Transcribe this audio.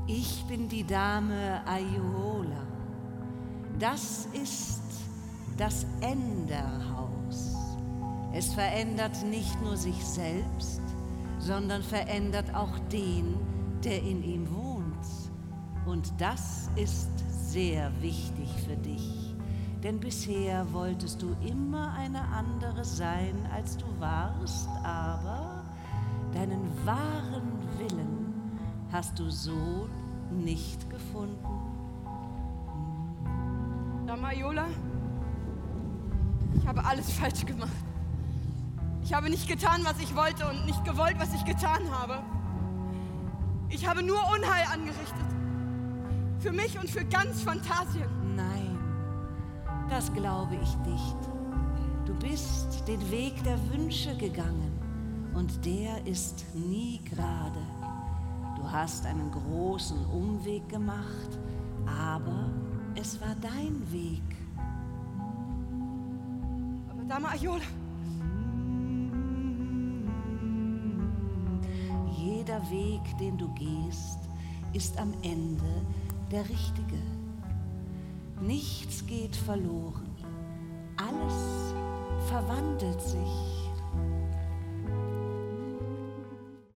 Ich bin die Dame Aiola. Das ist das Enderhaus. Es verändert nicht nur sich selbst, sondern verändert auch den, der in ihm wohnt. Und das ist sehr wichtig für dich, denn bisher wolltest du immer eine andere sein, als du warst, aber deinen wahren Willen hast du so nicht gefunden. Dame Aiola, ich habe alles falsch gemacht. Ich habe nicht getan, was ich wollte und nicht gewollt, was ich getan habe. Ich habe nur Unheil angerichtet. Für mich und für ganz Phantasien. Nein, das glaube ich nicht. Du bist den Weg der Wünsche gegangen und der ist nie gerade. Du hast einen großen Umweg gemacht, aber es war dein Weg. Aber Dame Aiola, jeder Weg, den du gehst, ist am Ende der richtige. Nichts geht verloren. Alles verwandelt sich.